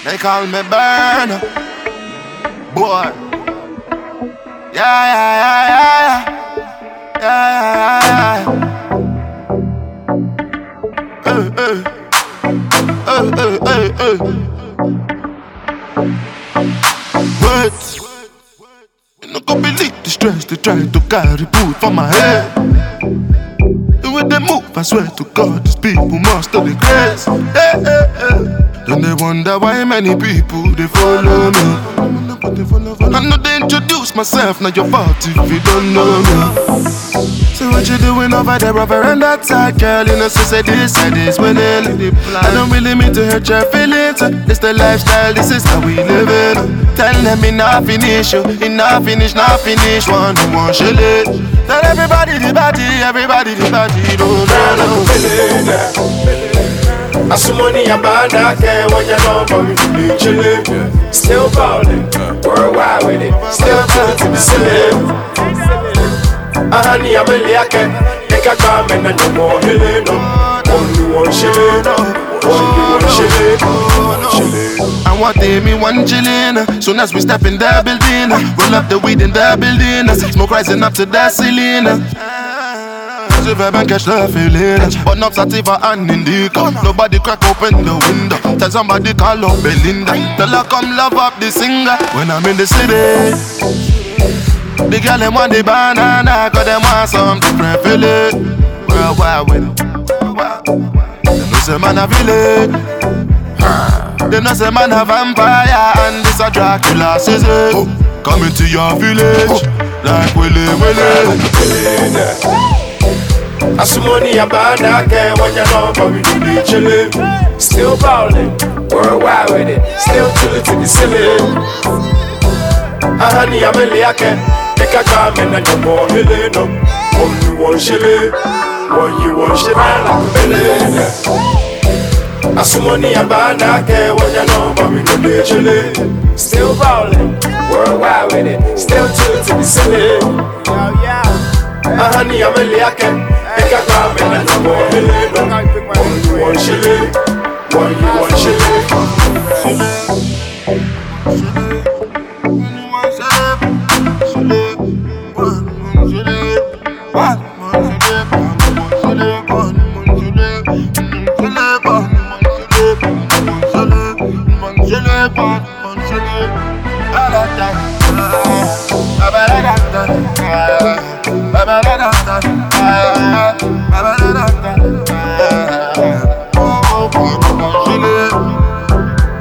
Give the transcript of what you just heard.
They call me Burner. Boy. Yeah, yeah, yeah, yeah, yeah. Yeah, yeah, yeah. Words. You no go believe the stress they try to carry put for my head. The way they move, I swear to God, these people must have the grace. Hey, hey, hey. Then they wonder why many people they follow me. I know they introduce myself, now your fault if you don't know me. So what you doing over there, over and that side, girl? You know, so say this winning. I don't really mean to hurt your feelings. It's the lifestyle, this is how we live it. Tell them enough finish, enough finish, not finish. One shit. Tell everybody the body, don't know. I some money about that care when you know but we be chillin'. Still ballin', worldwide with it. Still good to be silly. Honey, I'm a liake. Make a comment and no more healing. Only one shillin', only one shillin'. And what day me one chillin'. Soon as we step in the building, roll up the weed in the building. Smoke rising up to the ceiling. If I can catch the feeling, but not sativa and indica. Nobody crack open the window. Tell somebody call up Belinda. Tell her come love up the singer. When I'm in the city, the girl them want the banana, cause them want some different feeling. Worldwide with it. They know say man a villain. They know say man a vampire, and this a Dracula season. Coming to your village, like Willie. I some money about that care when you know but we do be chillin'. Still ballin', worldwide with it. Still chillin' to the ceiling. Honey, I'm a liake. Make a comment and no more healing. Only one shillin', one shillin' like a billion. I some money about that care when you know but we do be chillin'. Still ballin', worldwide with it. Still chillin' to the ceiling. Honey, I'm a liake. Make a comment and no more healing. Only one shillin', one shillin'. One